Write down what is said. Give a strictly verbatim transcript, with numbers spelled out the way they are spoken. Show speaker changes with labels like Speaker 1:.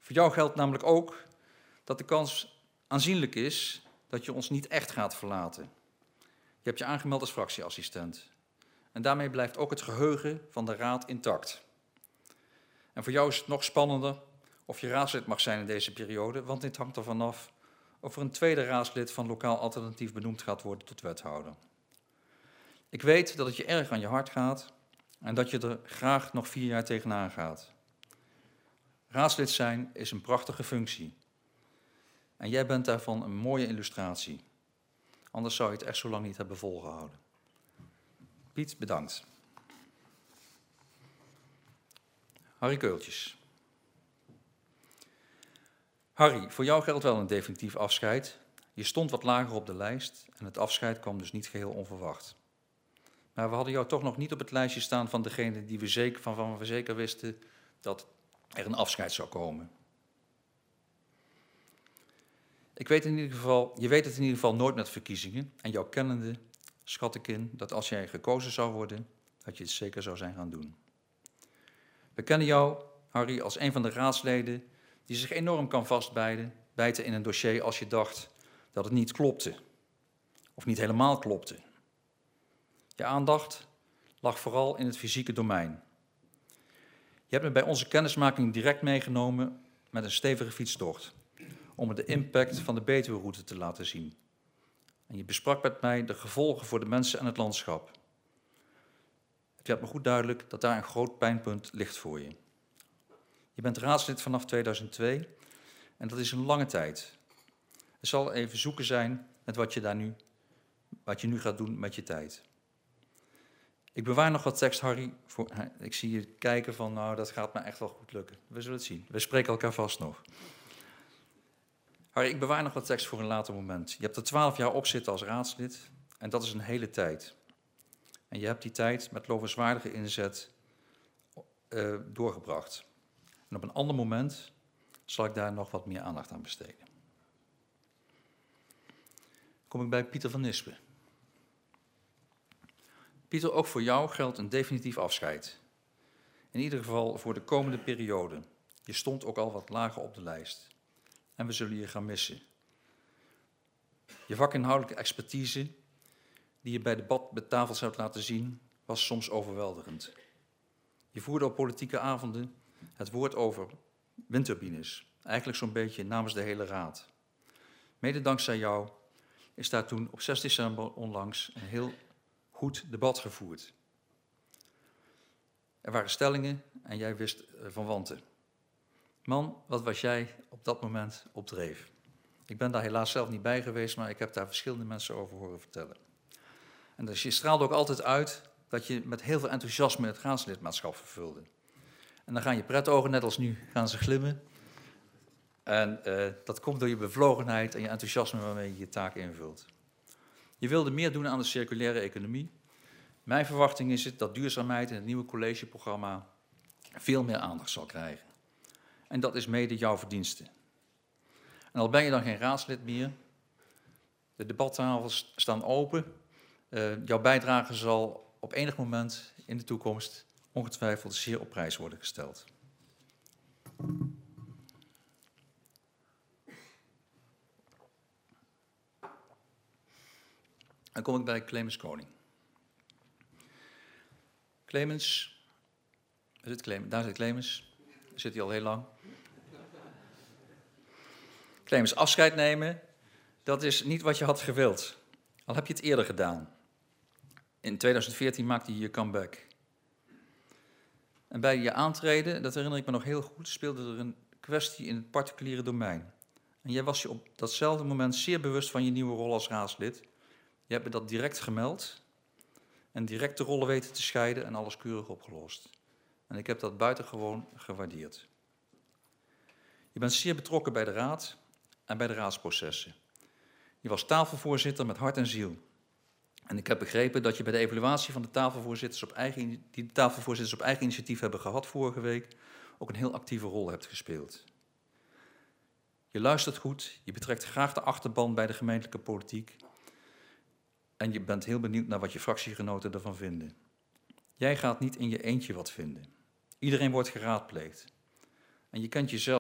Speaker 1: Voor jou geldt namelijk ook dat de kans aanzienlijk is dat je ons niet echt gaat verlaten. Je hebt je aangemeld als fractieassistent. En daarmee blijft ook het geheugen van de raad intact. En voor jou is het nog spannender of je raadslid mag zijn in deze periode, want dit hangt ervan af of er een tweede raadslid van lokaal alternatief benoemd gaat worden tot wethouder. Ik weet dat het je erg aan je hart gaat en dat je er graag nog vier jaar tegenaan gaat. Raadslid zijn is een prachtige functie. En jij bent daarvan een mooie illustratie. Anders zou je het echt zo lang niet hebben volgehouden. Piet, bedankt. Harry Keultjes. Harry, voor jou geldt wel een definitief afscheid. Je stond wat lager op de lijst en het afscheid kwam dus niet geheel onverwacht. Maar we hadden jou toch nog niet op het lijstje staan van degene die we zeker, van waarvan we zeker wisten dat er een afscheid zou komen. Ik weet in ieder geval, je weet het in ieder geval nooit met verkiezingen. En jouw kennende schat ik in dat als jij gekozen zou worden, dat je het zeker zou zijn gaan doen. We kennen jou, Harry, als een van de raadsleden die zich enorm kan vastbijten bijten in een dossier als je dacht dat het niet klopte. Of niet helemaal klopte. Je aandacht lag vooral in het fysieke domein. Je hebt me bij onze kennismaking direct meegenomen met een stevige fietstocht, om me de impact van de Betuweroute te laten zien. En je besprak met mij de gevolgen voor de mensen en het landschap. Het werd me goed duidelijk dat daar een groot pijnpunt ligt voor je. Je bent raadslid vanaf tweeduizend twee en dat is een lange tijd. Het zal even zoeken zijn met wat je, daar nu, wat je nu gaat doen met je tijd. Ik bewaar nog wat tekst, Harry. Voor, ik zie je kijken van, nou, dat gaat me echt wel goed lukken. We zullen het zien. We spreken elkaar vast nog. Harry, ik bewaar nog wat tekst voor een later moment. Je hebt er twaalf jaar op zitten als raadslid en dat is een hele tijd. En je hebt die tijd met lovenswaardige inzet uh, doorgebracht. En op een ander moment zal ik daar nog wat meer aandacht aan besteden. Kom ik bij Pieter van Nispen. Pieter, ook voor jou geldt een definitief afscheid. In ieder geval voor de komende periode. Je stond ook al wat lager op de lijst. En we zullen je gaan missen. Je vakinhoudelijke expertise, die je bij debattafels hebt laten zien, was soms overweldigend. Je voerde op politieke avonden het woord over windturbines. Eigenlijk zo'n beetje namens de hele raad. Mede dankzij jou is daar toen op zes december onlangs een heel goed debat gevoerd. Er waren stellingen en jij wist van wanten. Man, wat was jij op dat moment op dreef? Ik ben daar helaas zelf niet bij geweest, maar ik heb daar verschillende mensen over horen vertellen. En dus je straalde ook altijd uit dat je met heel veel enthousiasme het raadslidmaatschap vervulde. En dan gaan je pretogen, net als nu, gaan ze glimmen. En uh, dat komt door je bevlogenheid en je enthousiasme waarmee je je taak invult. Je wilde meer doen aan de circulaire economie. Mijn verwachting is het dat duurzaamheid in het nieuwe collegeprogramma veel meer aandacht zal krijgen. En dat is mede jouw verdienste. En al ben je dan geen raadslid meer, de debattafels staan open. Uh, jouw bijdrage zal op enig moment in de toekomst ongetwijfeld zeer op prijs worden gesteld. Dan kom ik bij Clemens Koning. Clemens, daar zit Clemens, daar zit Clemens, daar zit hij al heel lang. Clemens, afscheid nemen, dat is niet wat je had gewild. Al heb je het eerder gedaan. In tweeduizend veertien maakte je je comeback. En bij je aantreden, dat herinner ik me nog heel goed, speelde er een kwestie in het particuliere domein. En jij was je op datzelfde moment zeer bewust van je nieuwe rol als raadslid. Je hebt me dat direct gemeld en direct de rollen weten te scheiden en alles keurig opgelost. En ik heb dat buitengewoon gewaardeerd. Je bent zeer betrokken bij de raad en bij de raadsprocessen. Je was tafelvoorzitter met hart en ziel. En ik heb begrepen dat je bij de evaluatie van de tafelvoorzitters op eigen, die de tafelvoorzitters op eigen initiatief hebben gehad vorige week, ook een heel actieve rol hebt gespeeld. Je luistert goed, je betrekt graag de achterban bij de gemeentelijke politiek en je bent heel benieuwd naar wat je fractiegenoten ervan vinden. Jij gaat niet in je eentje wat vinden. Iedereen wordt geraadpleegd. En je kent jezelf